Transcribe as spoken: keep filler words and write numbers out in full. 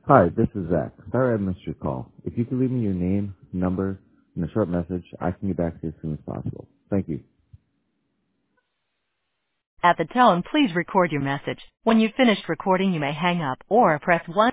Hi, this is Zach. Sorry I missed your call. If you could leave me your name, number, and a short message, I can get back to you as soon as possible. Thank you. At the tone, please record your message. When you've finished recording, you may hang up or press one.